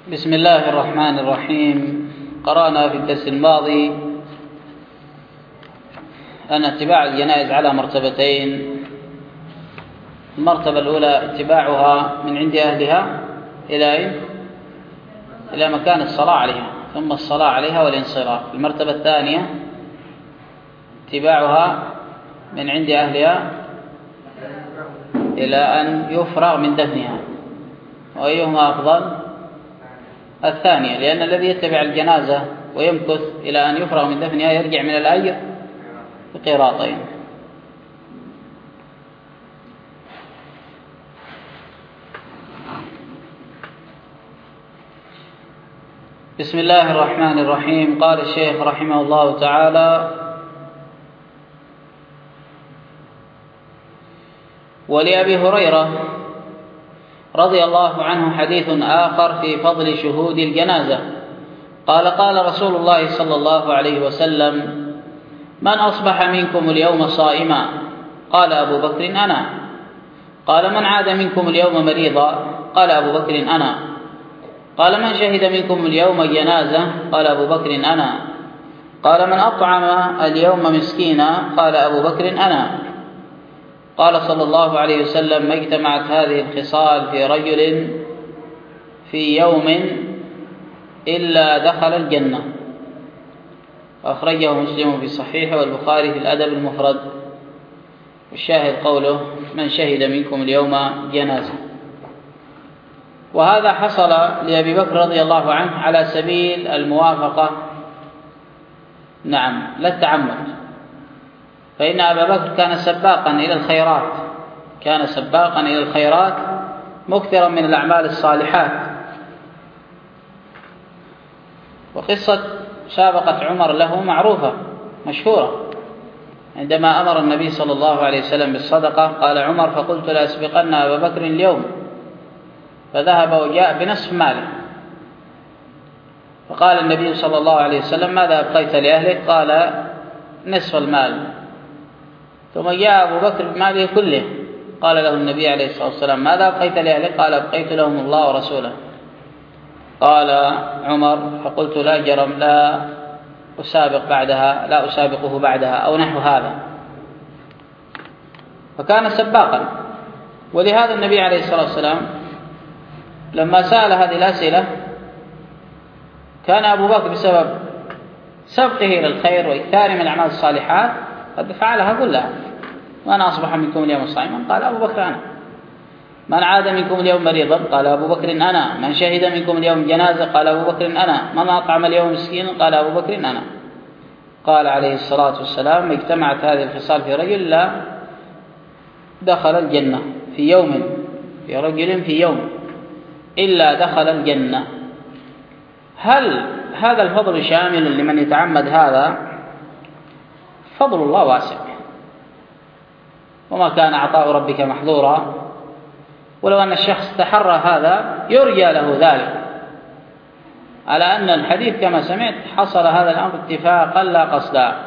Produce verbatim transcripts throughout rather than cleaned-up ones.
بسم الله الرحمن الرحيم. قرأنا في الدرس الماضي أن اتباع الجنائز على مرتبتين. المرتبة الأولى اتباعها من عند أهلها إلى إلى مكان الصلاة عليها، ثم الصلاة عليها والانصراف. المرتبة الثانية اتباعها من عند أهلها إلى أن يفرغ من دفنها. وأيهما أفضل؟ الثانية، لأن الذي يتبع الجنازة ويمكث إلى أن يفرغ من دفنها يرجع من الأجر بقيراطين. بسم الله الرحمن الرحيم. قال الشيخ رحمه الله تعالى: ولأبي هريرة رضي الله عنه حديث آخر في فضل شهود الجنازة. قال: قال رسول الله صلى الله عليه وسلم: من أصبح منكم اليوم صائما؟ قال أبو بكر: أنا. قال: من عاد منكم اليوم مريضا؟ قال أبو بكر: أنا. قال: من شهد منكم اليوم جنازة؟ قال أبو بكر: أنا. قال: من أطعم اليوم مسكينا؟ قال أبو بكر: أنا. قال صلى الله عليه وسلم: ما اجتمعت هذه الخصال في رجل في يوم إلا دخل الجنة. وأخرجه مسلم في صحيحه والبخاري في الأدب المفرد. والشاهد قوله: من شهد منكم اليوم جنازة. وهذا حصل لأبي بكر رضي الله عنه على سبيل الموافقة، نعم، لا التعمد، فإن أبا بكر كان سباقا إلى الخيرات كان سباقا إلى الخيرات مكثرا من الأعمال الصالحات. وقصة سابقة عمر له معروفة مشهورة. عندما أمر النبي صلى الله عليه وسلم بالصدقة قال عمر: فقلت لأسبقن أبا بكر اليوم، فذهب وجاء بنصف ماله. فقال النبي صلى الله عليه وسلم: ماذا أبقيت لأهلك؟ قال: نصف المال. ثم جاء أبو بكر بماله كله. قال له النبي عليه الصلاة والسلام: ماذا أبقيت لأهلك؟ قال: أبقيت لهم الله ورسوله. قال عمر: فقلت لا جرم لا أسابق بعدها لا أسابقه بعدها أو نحو هذا. فكان سباقا. ولهذا النبي عليه الصلاة والسلام لما سأل هذه الأسئلة كان أبو بكر بسبب سبقه إلى الخير وإكثاره من الأعمال الصالحات قد فعلها كلها. من أصبح منكم اليوم صائما؟ قال أبو بكر: أنا. من عاد منكم اليوم مريضا؟ قال أبو بكر: أنا. من شهد منكم اليوم جنازة؟ قال أبو بكر: أنا. من أطعم اليوم مسكينا؟ قال أبو بكر: أنا. قال عليه الصلاة والسلام: اجتمعت هذه الخصال في رجل لا دخل الجنة في يوم في رجل في يوم إلا دخل الجنة. هل هذا الفضل شامل لمن يتعمد هذا؟ فضل الله واسع، وما كان عطاء ربك محظورا. ولو أن الشخص تحرى هذا يرجى له ذلك، على أن الحديث كما سمعت حصل هذا الأمر اتفاقا لا قصدا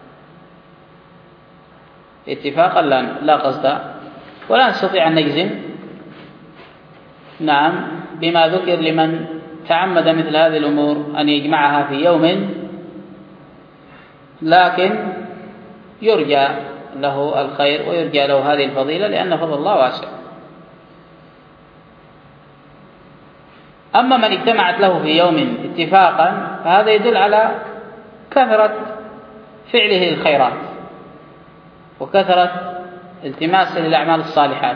اتفاقا لا قصدا ولا نستطيع أن نجزم نعم بما ذكر لمن تعمد مثل هذه الأمور أن يجمعها في يوم، لكن يرجى له الخير ويرجى له هذه الفضيلة لأن فضل الله واسع. أما من اجتمعت له في يوم اتفاقا فهذا يدل على كثرة فعله الخيرات وكثرة التماسه للأعمال الصالحات.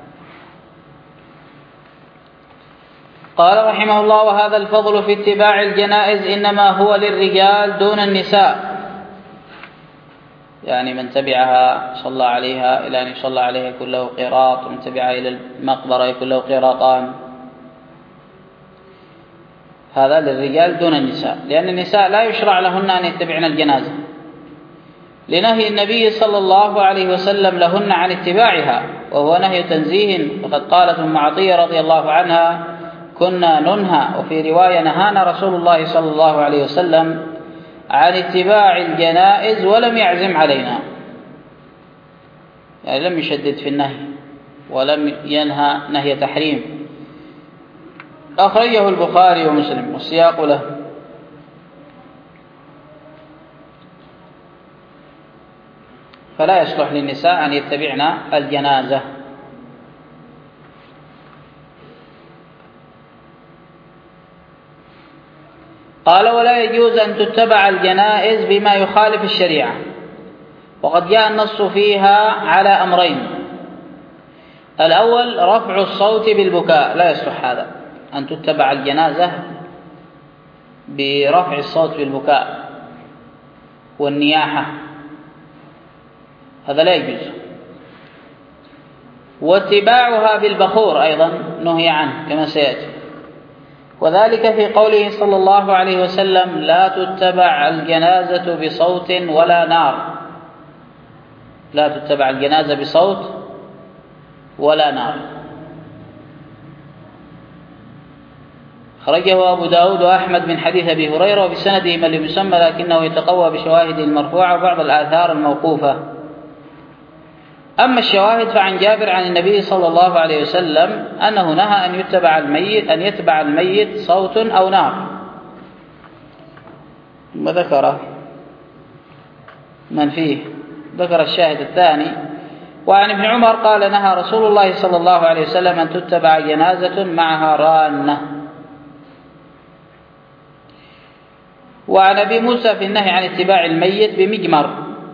قال رحمه الله: وهذا الفضل في اتباع الجنائز إنما هو للرجال دون النساء. يعني من تبعها صلى عليها إلى أن يصلى عليها يكون له قيراط، ومن تبعها إلى المقبرة يكون له قيراطان. هذا للرجال دون النساء، لأن النساء لا يشرع لهن أن يتبعن الجنازة لنهي النبي صلى الله عليه وسلم لهن عن اتباعها، وهو نهي تنزيه. فقد قالت أم عطية رضي الله عنها: كنا ننهى، وفي رواية: نهانا رسول الله صلى الله عليه وسلم عن اتباع الجنائز ولم يعزم علينا. يعني لم يشدد في النهي ولم ينهى نهي تحريم. أخرجه البخاري ومسلم والسياق له. فلا يصلح للنساء أن يتبعن الجنازة. قال ولا يجوز أن تتبع الجنائز بما يخالف الشريعة، وقد جاء النص فيها على أمرين: الأول رفع الصوت بالبكاء، لا يصلح هذا أن تتبع الجنازة برفع الصوت بالبكاء والنياحة، هذا لا يجوز. واتباعها بالبخور أيضا نهي عنه كما سيأتي، وذلك في قوله صلى الله عليه وسلم: لا تتبع الجنازة بصوت ولا نار. لا تتبع الجنازة بصوت ولا نار. خرجه أبو داود وأحمد من حديث أبي هريرة وبسنده من لم يسمى، لكنه يتقوى بشواهد المرفوعة وبعض الآثار الموقوفة. أما الشواهد فعن جابر عن النبي صلى الله عليه وسلم أنه نهى أن يتبع الميت أن يتبع الميت صوت أو نار، ثم ذكر من فيه، ذكر الشاهد الثاني. وعن ابن عمر قال: نهى رسول الله صلى الله عليه وسلم أن تتبع جنازة معها رانة. وعن أبي موسى في النهي عن اتباع الميت بمجمر.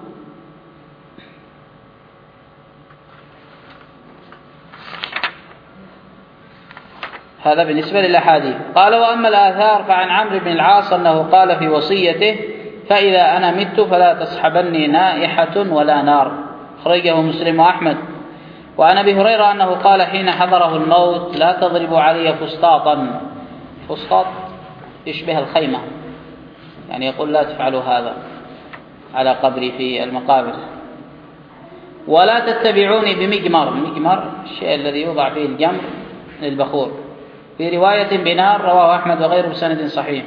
هذا بالنسبة للأحاديث. قال: وأما الآثار فعن عمرو بن العاص أنه قال في وصيته: فإذا أنا مت فلا تصحبني نائحة ولا نار. خرجه مسلم وأحمد. وعن أبي هريرة أنه قال حين حضره الموت: لا تضربوا علي فسطاطا. فسطاط يشبه الخيمة، يعني يقول لا تفعلوا هذا على قبري في المقابر. ولا تتبعوني بمجمر. مجمر الشيء الذي يوضع فيه الجمر للبخور. في رواية بنار، رواه أحمد وغيره بسند صحيح.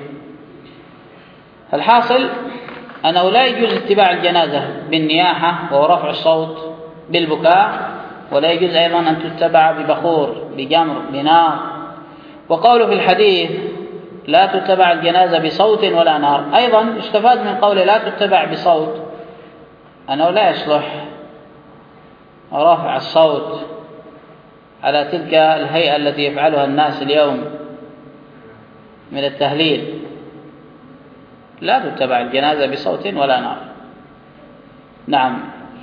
الحاصل أنه لا يجوز اتباع الجنازة بالنياحة وهو رفع الصوت بالبكاء، ولا يجوز أيضا أن تتبع ببخور بجمر بنار. وقوله في الحديث: لا تتبع الجنازة بصوت ولا نار، أيضا يستفاد من قوله لا تتبع بصوت أنه لا يصلح رفع الصوت على تلك الهيئة التي يفعلها الناس اليوم من التهليل. لا تتبع الجنازة بصوت ولا نار. نعم،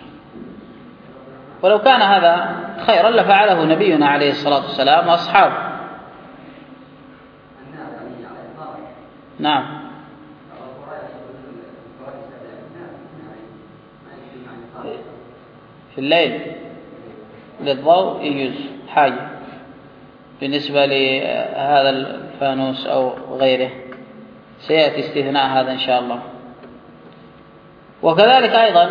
ولو كان هذا خيرا لفعله نبينا عليه الصلاة والسلام وأصحابه. نعم، في الليل للضوء يجوز حاجة بالنسبة لهذا الفانوس أو غيره، سيأتي استثناء هذا إن شاء الله. وكذلك أيضا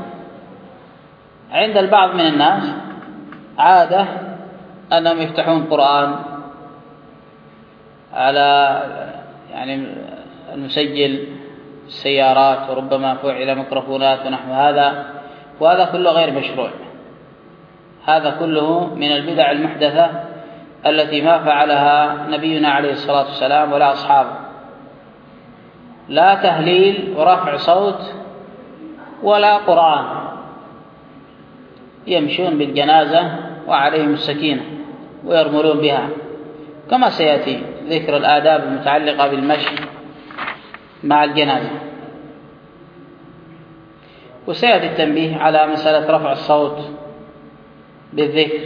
عند البعض من الناس عادة أنهم يفتحون قرآن على يعني المسجل السيارات، وربما فعل ميكروفونات ونحو هذا، وهذا كله غير مشروع. هذا كله من البدع المحدثة التي ما فعلها نبينا عليه الصلاة والسلام ولا أصحابه. لا تهليل ورفع صوت ولا قرآن، يمشون بالجنازة وعليهم السكينة ويرملون بها، كما سيأتي ذكر الآداب المتعلقة بالمشي مع الجنازة. وسيأتي التنبيه على مسألة رفع الصوت بالذكر.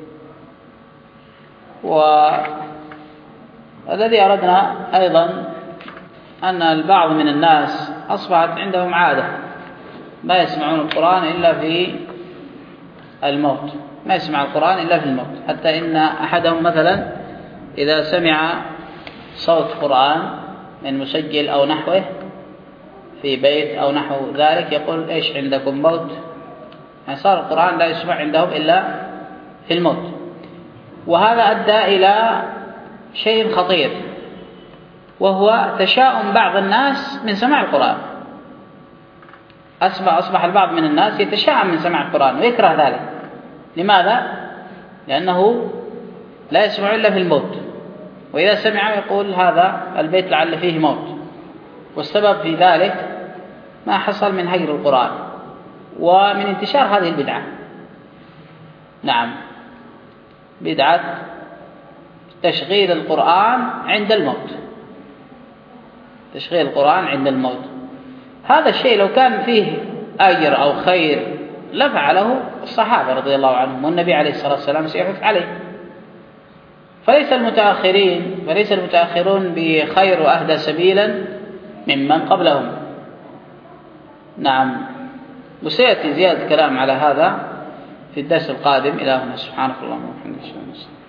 والذي أردنا أيضا أن البعض من الناس أصبحت عندهم عادة ما يسمعون القرآن إلا في الموت، ما يسمع القرآن إلا في الموت، حتى إن أحدهم مثلا إذا سمع صوت قرآن من مسجل أو نحوه في بيت أو نحو ذلك يقول: إيش عندكم موت؟ يعني صار القرآن لا يسمع عندهم إلا في الموت. وهذا أدى إلى شيء خطير، وهو تشاؤم بعض الناس من سماع القرآن. أصبح, أصبح البعض من الناس يتشاءم من سماع القرآن ويكره ذلك. لماذا؟ لأنه لا يسمع إلا في الموت، وإذا سمع يقول هذا البيت لعل فيه موت، والسبب في ذلك ما حصل من هجر القرآن ومن انتشار هذه البدعة. نعم، بدعة تشغيل القرآن عند الموت، تشغيل القرآن عند الموت. هذا الشيء لو كان فيه أجر أو خير لفعله الصحابة رضي الله عنهم، والنبي عليه الصلاة والسلام سيحث عليه. فليس المتأخرين فليس المتأخرون بخير وأهدى سبيلا ممن قبلهم. نعم، وسيأتي زيادة كلام على هذا في الدرس القادم. إلهنا سبحانك اللهم وبحمدك.